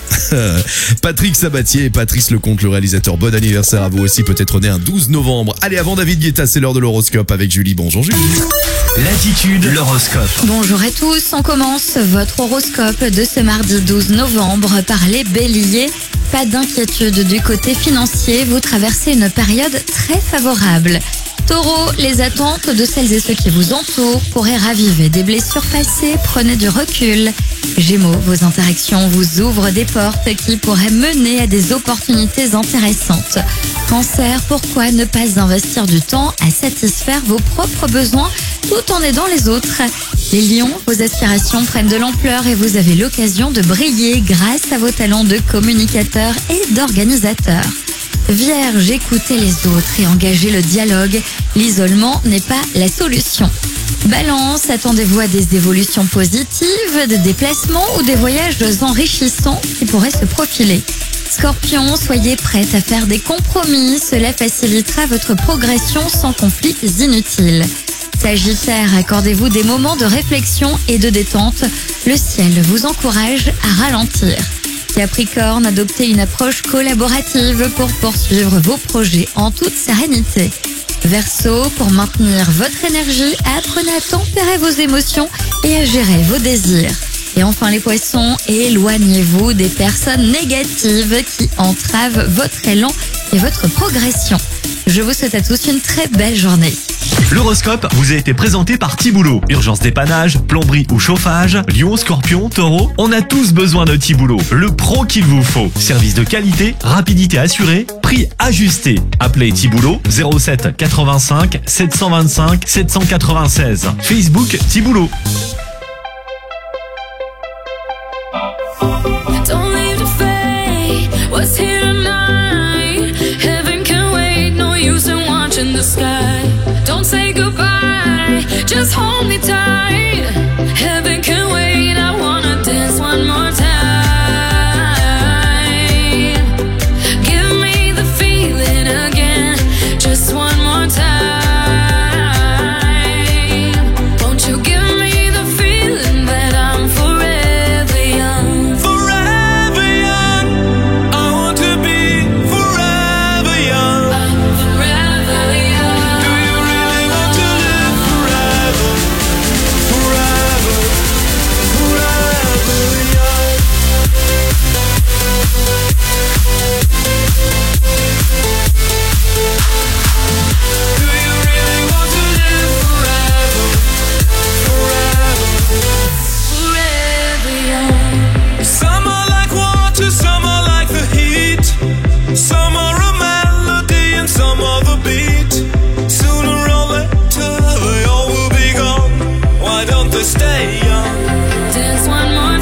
Speaker 2: Patrick Sabatier et Patrice Lecomte, le réalisateur. Bon anniversaire à vous aussi, peut-être né un douze novembre. Allez, avant David Guetta, c'est l'heure de l'horoscope avec Julie. Bonjour Julie.
Speaker 1: Latitude, l'horoscope.
Speaker 10: Bonjour à tous, on commence votre horoscope de ce mardi douze novembre par les béliers. Pas d'inquiétude du côté financier, vous traversez une période très favorable. Taureau, les attentes de celles et ceux qui vous entourent pourraient raviver des blessures passées, prenez du recul. Gémeaux, vos interactions vous ouvrent des portes qui pourraient mener à des opportunités intéressantes. Cancer, pourquoi ne pas investir du temps à satisfaire vos propres besoins tout en aidant les autres? Les lions, vos aspirations prennent de l'ampleur et vous avez l'occasion de briller grâce à vos talents de communicateur et d'organisateur. Vierge, écoutez les autres et engagez le dialogue. L'isolement n'est pas la solution. Balance, attendez-vous à des évolutions positives, des déplacements ou des voyages enrichissants qui pourraient se profiler. Scorpion, soyez prête à faire des compromis, cela facilitera votre progression sans conflits inutiles. Sagittaire, accordez-vous des moments de réflexion et de détente, le ciel vous encourage à ralentir. Capricorne, adoptez une approche collaborative pour poursuivre vos projets en toute sérénité. Verseau, pour maintenir votre énergie, apprenez à tempérer vos émotions et à gérer vos désirs. Et enfin les poissons, éloignez-vous des personnes négatives qui entravent votre élan et votre progression. Je vous souhaite à tous une très belle journée.
Speaker 1: L'horoscope vous a été présenté par Thiboulot. Urgence dépannage, plomberie ou chauffage, Lion, Scorpion, Taureau, on a tous besoin de Thiboulot, le pro qu'il vous faut. Service de qualité, rapidité assurée, prix ajusté. Appelez Thiboulot zéro sept quatre-vingt-cinq sept cent vingt-cinq sept cent quatre-vingt-seize. Facebook Thiboulot.
Speaker 7: Don't leave the fate, what's here tonight? Heaven can wait, no use in watching the sky. Don't say goodbye, just hold me tight. Heaven can wait, I wanna dance one more time. Give me the feeling again, just one more time. Won't you give me the feeling that I'm forever young?
Speaker 6: Forever young, I want to be forever young.
Speaker 7: I'm forever young.
Speaker 6: Do you really want to live forever? Forever, forever young. Do you really want to live forever? Forever,
Speaker 7: Forever young.
Speaker 6: some are like water, some are like the heat. Some are a melody and some are the beat. Sooner or later they all will be gone. Why don't they stay young?
Speaker 7: Dance one more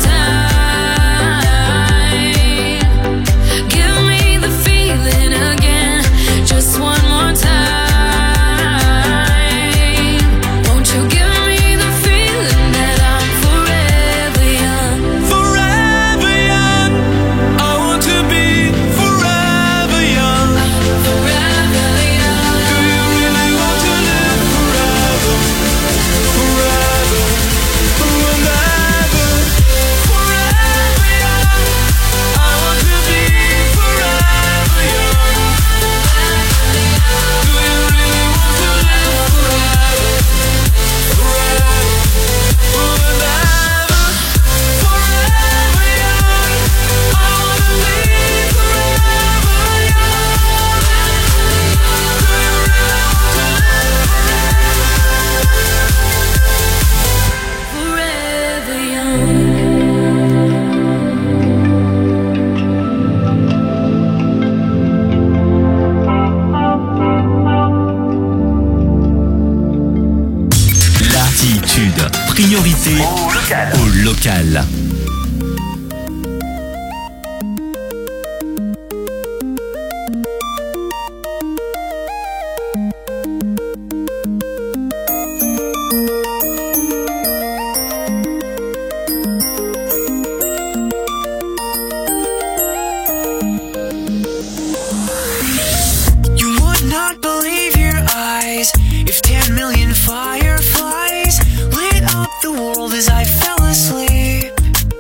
Speaker 7: time. Give me the feeling again, just one more time. Won't you give me the feeling that I'm forever young?
Speaker 6: Forever young, I want to be forever young.
Speaker 7: Forever young.
Speaker 6: Do you really want to live forever? Forever, and ever. Forever young, I want to be forever young. Do you really want to live forever? Forever, and ever. Forever young, I want to be forever young. Do you really want to live
Speaker 7: Forever young.
Speaker 1: Latitude, priorité au local.
Speaker 6: thousand fireflies lit up the world as I fell asleep.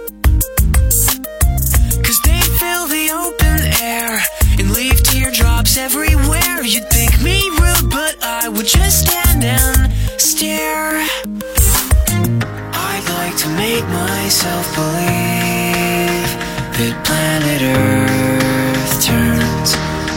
Speaker 6: Cause they fill the open air and leave teardrops everywhere. You'd think me rude, but I would just stand and stare. I'd like to make myself believe that planet Earth turns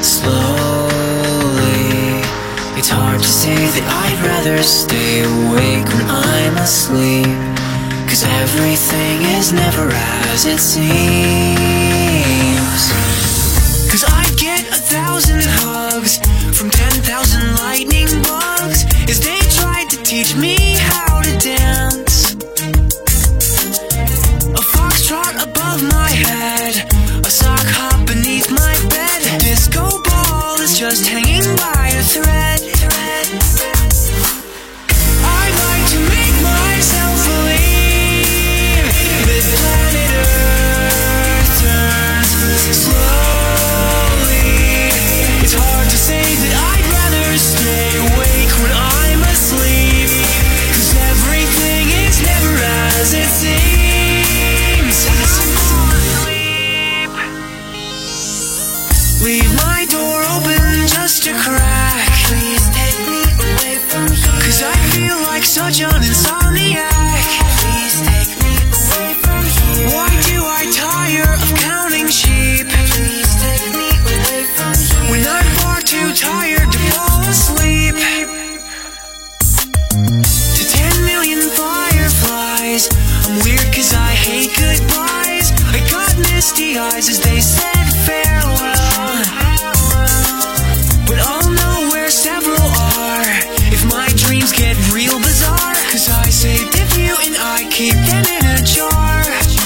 Speaker 6: slowly. It's hard to say that I'd rather stay awake when I'm asleep, cause everything is never as it seems. Cause I'd get a thousand hugs from ten thousand lightning bugs as they tried to teach me how to dance. A foxtrot above my head, a sock hop beneath my bed. A disco ball is just hanging by a thread. I'd like to make myself believe that planet Earth turns slowly. It's hard to say that I'd rather stay awake when I'm asleep, cause everything is never as it seems. Leave my door open just a crack. Please take me away from here, cause I feel like such an insomniac. Please take me away from here. Why do I tire of counting sheep? Please take me away from here, when I'm far too tired to fall asleep. To ten million fireflies, I'm weird cause I hate goodbyes. I got misty eyes as they said farewell, but I'll know where several are if my dreams get real bizarre, cause I saved a few and I keep them in a jar.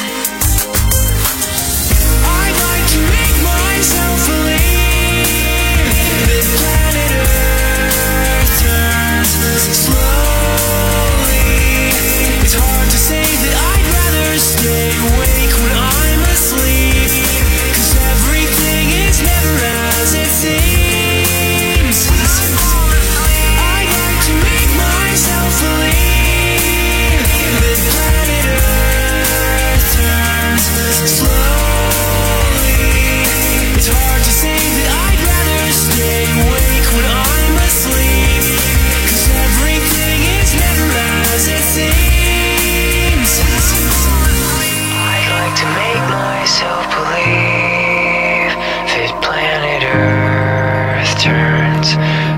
Speaker 6: I'd like to make myself believe that planet Earth turns slowly. It's hard to say that I'd rather stay awake when I'm asleep, cause everything is never as it seems. I'd like to make myself believe that planet Earth turns slowly. It's hard to say that I'd rather stay awake when I'm asleep, cause everything is never as it seems. I'd like to make myself believe that planet Earth turns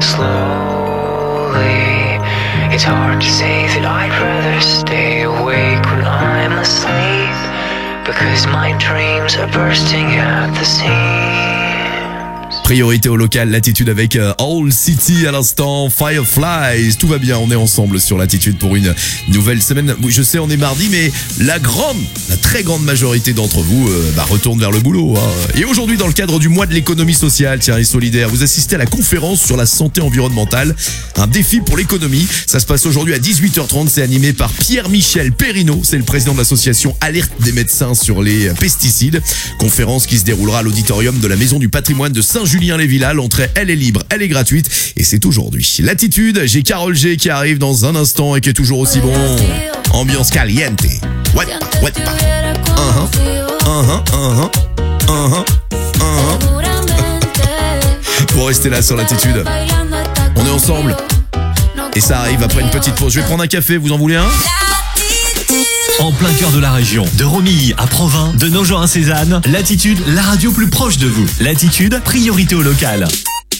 Speaker 6: slowly. It's hard to say that I'd rather stay awake when I'm asleep, because my dreams are bursting at the seams.
Speaker 2: Priorité au local, Latitude avec euh, Owl City à l'instant, Fireflies. Tout va bien, on est ensemble sur Latitude pour une nouvelle semaine. Je sais, on est mardi, mais la grande, la très grande majorité d'entre vous euh, bah, retourne vers le boulot. Hein. Et aujourd'hui, dans le cadre du mois de l'économie sociale, tiens, et solidaire, vous assistez à la conférence sur la santé environnementale, un défi pour l'économie. Ça se passe aujourd'hui à dix-huit heures trente. C'est animé par Pierre-Michel Perrineau. C'est le président de l'association Alerte des médecins sur les pesticides. Conférence qui se déroulera à l'auditorium de la Maison du patrimoine de Saint-Julien-les-Villas. L'entrée, elle est libre, elle est gratuite et c'est aujourd'hui. Latitude, j'ai Carole G qui arrive dans un instant et qui est toujours aussi bon. Ambiance caliente. What, what, pas. Uh-huh, uh-huh, uh-huh, uh-huh, uh-huh. Pour rester là sur Latitude, on est ensemble. Et ça arrive après une petite pause. Je vais prendre un café, vous en voulez un ?
Speaker 1: En plein cœur de la région, de Romilly à Provins, de Nogent à Cézanne, Latitude, la radio plus proche de vous. Latitude, priorité au local.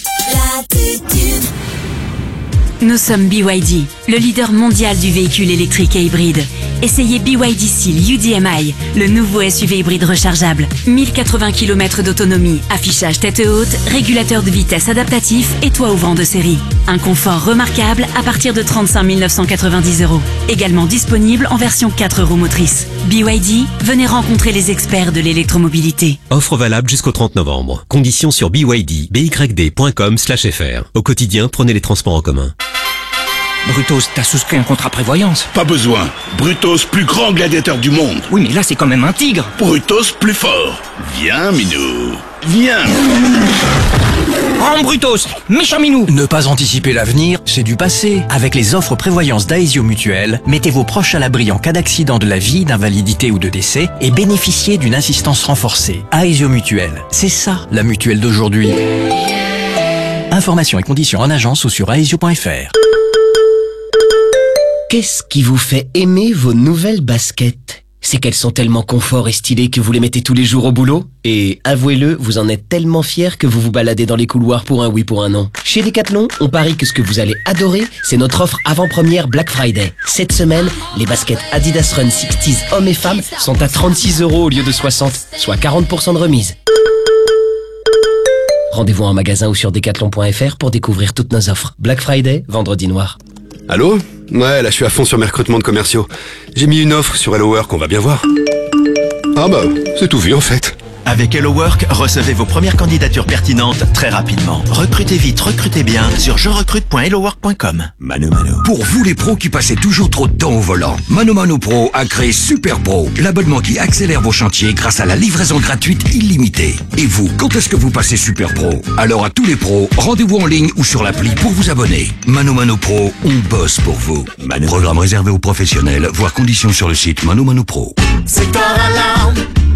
Speaker 9: Nous sommes B Y D, le leader mondial du véhicule électrique et hybride. Essayez B Y D Seal U D M I, le nouveau S U V hybride rechargeable. mille quatre-vingts kilomètres d'autonomie, affichage tête haute, régulateur de vitesse adaptatif et toit ouvrant de série. Un confort remarquable à partir de trente-cinq mille neuf cent quatre-vingt-dix euros. Également disponible en version quatre roues motrices. B Y D, venez rencontrer les experts de l'électromobilité.
Speaker 11: Offre valable jusqu'au trente novembre. Conditions sur b y d, b y d point com slash f r. Au quotidien, prenez les transports en commun.
Speaker 12: Brutos, t'as souscrit un contrat prévoyance.
Speaker 21: Pas besoin. Brutos, plus grand gladiateur du monde.
Speaker 12: Oui, mais là, c'est quand même un tigre.
Speaker 21: Brutos, plus fort. Viens, Minou. Viens.
Speaker 12: Rends Brutos, méchant minou.
Speaker 13: Ne pas anticiper l'avenir, c'est du passé. Avec les offres prévoyance d'Aesio Mutuelle, mettez vos proches à l'abri en cas d'accident de la vie, d'invalidité ou de décès et bénéficiez d'une assistance renforcée. Aesio Mutuelle, c'est ça la mutuelle d'aujourd'hui. Informations et conditions en agence ou sur aesio point f r.
Speaker 14: Qu'est-ce qui vous fait aimer vos nouvelles baskets ? C'est qu'elles sont tellement confort et stylées que vous les mettez tous les jours au boulot ? Et avouez-le, vous en êtes tellement fiers que vous vous baladez dans les couloirs pour un oui pour un non. Chez Decathlon, on parie que ce que vous allez adorer, c'est notre offre avant-première Black Friday. Cette semaine, les baskets Adidas Run soixante hommes et femmes sont à trente-six euros au lieu de soixante, soit quarante pour cent de remise. Rendez-vous en magasin ou sur decathlon point f r pour découvrir toutes nos offres. Black Friday, vendredi noir.
Speaker 15: Allô ? Ouais, là je suis à fond sur mes recrutements de commerciaux. J'ai mis une offre sur Hello Work, on va bien voir. Ah bah, c'est tout vu en fait.
Speaker 24: Avec Hello Work, recevez vos premières candidatures pertinentes très rapidement. Recrutez vite, recrutez bien sur je recrute point hello work point com.
Speaker 25: Mano Mano. Pour vous les pros qui passaient toujours trop de temps au volant, Mano Mano Pro a créé Super Pro, l'abonnement qui accélère vos chantiers grâce à la livraison gratuite illimitée. Et vous, quand est-ce que vous passez Super Pro ? Alors à tous les pros, rendez-vous en ligne ou sur l'appli pour vous abonner. Mano Mano Pro, on bosse pour vous. Mano. Programme réservé aux professionnels, voir conditions sur le site Mano Mano Pro.
Speaker 26: Secteur alarme.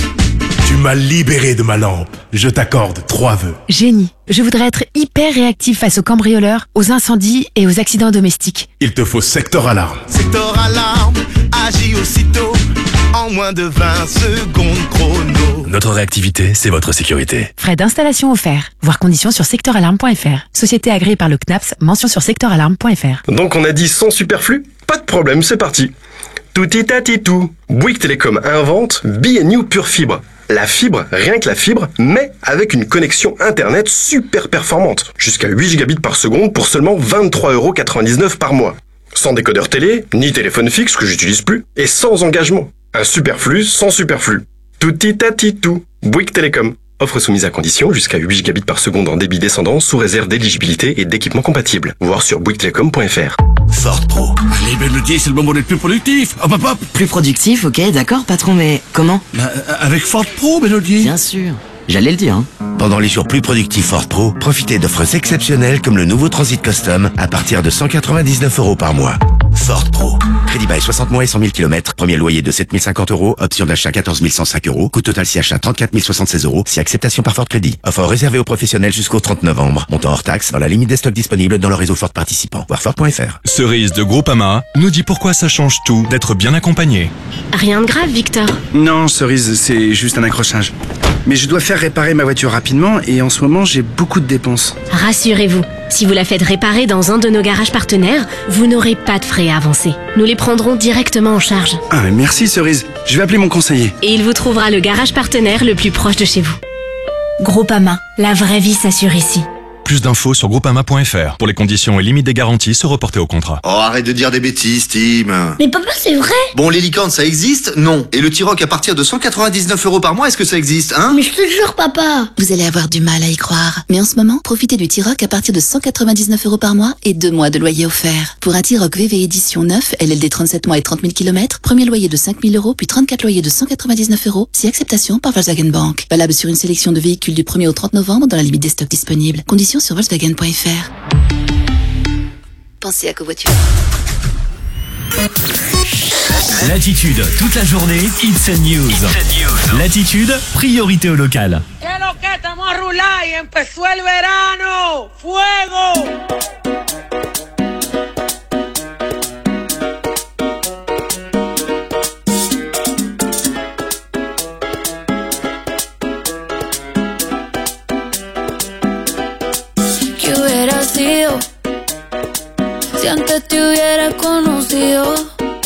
Speaker 26: Tu m'as libéré de ma lampe. Je t'accorde trois vœux.
Speaker 23: Génie. Je voudrais être hyper réactif face aux cambrioleurs, aux incendies et aux accidents domestiques.
Speaker 26: Il te faut Secteur Alarme.
Speaker 6: Secteur Alarme, agis aussitôt, en moins de vingt secondes chrono.
Speaker 26: Notre réactivité, c'est votre sécurité.
Speaker 23: Frais d'installation offerts. Voir conditions sur secteur alarme point f r. Société agréée par le C N A P S, mention sur secteur alarme point f r.
Speaker 27: Donc on a dit sans superflu ? Pas de problème, c'est parti. Touti tati tout. Bouygues Télécom invente B and U Pure Fibre. La fibre, rien que la fibre, mais avec une connexion internet super performante. Jusqu'à huit gigabits par seconde pour seulement vingt-trois euros quatre-vingt-dix-neuf par mois. Sans décodeur télé, ni téléphone fixe que j'utilise plus, et sans engagement. Un superflu sans superflu. Touti tati tout. Bouygues Télécom. Offre soumise à condition jusqu'à huit gigabits par seconde en débit descendant sous réserve d'éligibilité et d'équipement compatible. Voir sur bouygues télécom point f r.
Speaker 26: Ford Pro. Allez, Mélodie, c'est le moment d'être plus productif. Hop, hop, hop.
Speaker 28: Plus productif, ok, d'accord, patron, mais comment ?
Speaker 26: Bah, avec Ford Pro, Mélodie.
Speaker 28: Bien sûr. J'allais le dire, hein.
Speaker 20: Pendant les jours plus productifs Ford Pro, profitez d'offres exceptionnelles comme le nouveau Transit Custom à partir de cent quatre-vingt-dix-neuf euros par mois. Ford Pro. Crédit bail soixante mois et cent mille kilomètres. Premier loyer de sept mille cinquante euros. Option d'achat quatorze mille cent cinq euros. Coût total si achat trente-quatre mille soixante-seize euros. Si acceptation par Ford Crédit. Offre réservée aux professionnels jusqu'au trente novembre. Montant hors taxe dans la limite des stocks disponibles dans le réseau Ford participant. Voir Ford point f r.
Speaker 29: Cerise de Groupama nous dit pourquoi ça change tout d'être bien accompagné.
Speaker 30: Rien de grave, Victor.
Speaker 31: Non, Cerise, c'est juste un accrochage. Mais je dois faire réparer ma voiture rapidement et en ce moment j'ai beaucoup de dépenses.
Speaker 30: Rassurez-vous, si vous la faites réparer dans un de nos garages partenaires, vous n'aurez pas de frais à avancer. Nous les prendrons directement en charge.
Speaker 31: Ah mais merci Cerise, je vais appeler mon conseiller.
Speaker 30: Et il vous trouvera le garage partenaire le plus proche de chez vous. Groupama, la vraie vie s'assure ici.
Speaker 29: Plus d'infos sur groupama point f r. Pour les conditions et limites des garanties, se reporter au contrat.
Speaker 19: Oh, arrête de dire des bêtises, Tim.
Speaker 4: Mais papa, c'est vrai.
Speaker 19: Bon, les licornes, ça existe ? Non. Et le T-Roc à partir de cent quatre-vingt-dix-neuf euros par mois, est-ce que ça existe, hein ?
Speaker 4: Mais je te jure, papa.
Speaker 18: Vous allez avoir du mal à y croire. Mais en ce moment, profitez du T-Roc à partir de cent quatre-vingt-dix-neuf euros par mois et deux mois de loyer offert. Pour un T-Roc V V édition neuf, L L D trente-sept mois et trente mille kilomètres, premier loyer de cinq mille euros, puis trente-quatre loyers de cent quatre-vingt-dix-neuf euros, si acceptation par Volkswagen Bank. Valable sur une sélection de véhicules du premier au trente novembre dans la limite des stocks disponibles. Conditions sur volkswagen point f r. Pensez à covoiture.
Speaker 1: Latitude, toute la journée, It's a News. Latitude, priorité au local.
Speaker 32: ¿Qué lo que estamos a rular y empezó el verano? ¡Fuego!
Speaker 7: ¿Qué hubiera sido si antes te hubiera conocido?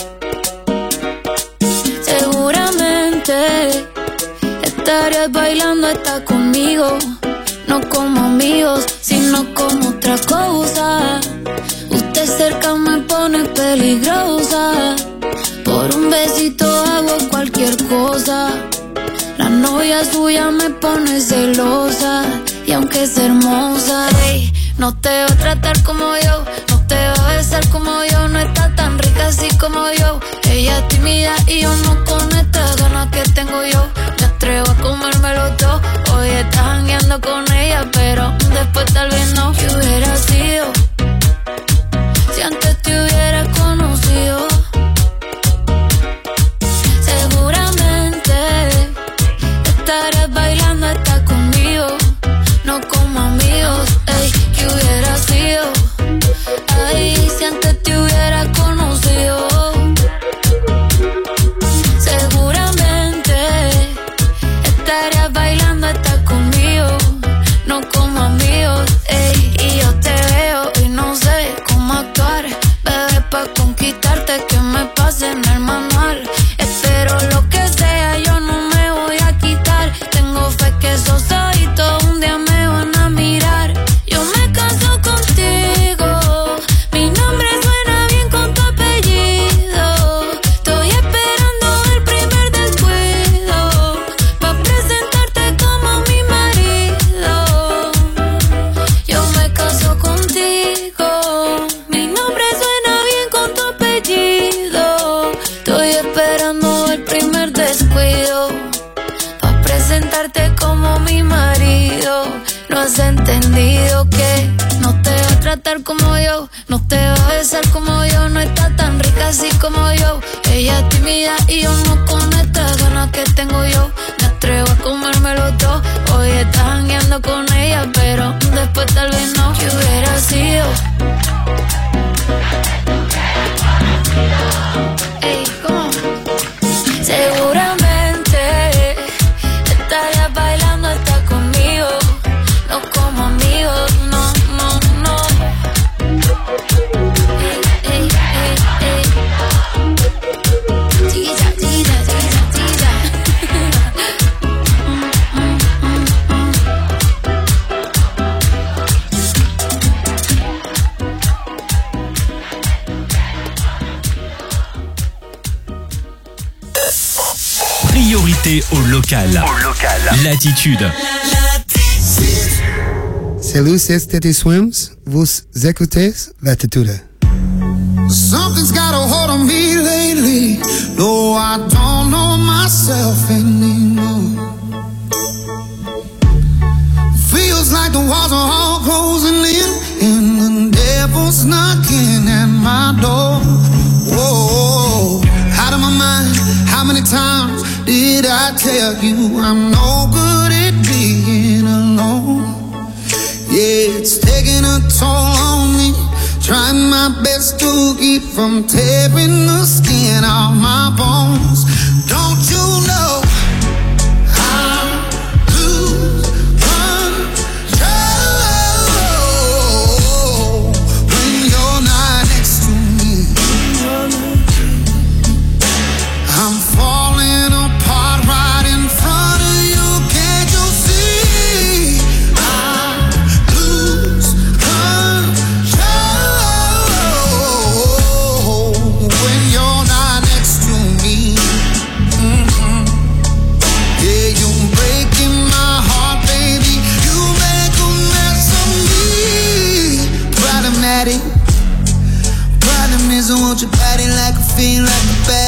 Speaker 7: Seguramente estarías bailando hasta conmigo, no como amigos, sino como otra cosa. Usted cerca me pone peligrosa, por un besito hago cualquier cosa. La novia suya me pone celosa, y aunque es hermosa, ey, no te va a tratar como yo, no te va a besar como yo, no está tan rica así como yo. Ella es tímida y yo no con estas ganas que tengo yo. Me atrevo a comérmelo todo, hoy estás jangueando con ella, pero pero después tal vez no. ¿Qué hubiera sido si antes te hubiera conocido? Seguramente estarías bailando hasta conmigo, no como amigos. Ey, ¿qué hubiera sido? Ay, si antes te hubiera conocido. Seguramente estarías bailando hasta conmigo, no como amigos. Ey, y yo te veo y no sé cómo actuar, bebé, pa' conquistarte que me pase en el manual. Espero lo que sea, yo no me voy a quitar. Tengo fe que esos ojitos un día me van a mirar. Yo me caso contigo, mi nombre suena bien con tu apellido. Estoy esperando el primer descuido pa' presentarte como mi marido. Yo me caso contigo, mi nombre suena bien con tu apellido. Estoy esperando el primer descuido pa' presentarte como mi marido. No has entendido que no te va a tratar como yo, no te va a besar como yo, no está tan rica así como yo. Ella es tímida y yo no con estas ganas que tengo yo. Me atrevo a comérmelo todo. Hoy estás jangueando con ella, pero después tal vez no. ¿Qué hubiera sido? Ey, ¿cómo? Seguramente estarías bailando hasta conmigo, no como amigos, no, no, no. Ey, ey, ey, ey. Chiquita, chiquita, chiquita, chiquita. Mm, mm, mm, mm.
Speaker 1: Priorité au local.
Speaker 2: Au local.
Speaker 1: Latitude.
Speaker 3: Salut, c'est Teddy Swims. Vous écoutez Latitude.
Speaker 6: Something's got a hold on me lately. No, I don't know myself anymore. Feels like the walls are all closing in, and the devil's knocking at my door. Whoa, out of my mind. How many times did I tell you I'm no good at being alone? Yeah, it's taking a toll on me. Trying my best to keep from tearing the skin off my bones. Don't you know I lose control when you're not next to me? I'm falling apart right in front of you. Can't you see? I lose control when you're not next to me. Mm-hmm. Yeah, you're breaking my heart, baby. You make a mess of me. Problematic. Problem is I want your body like a fiend, like a bad.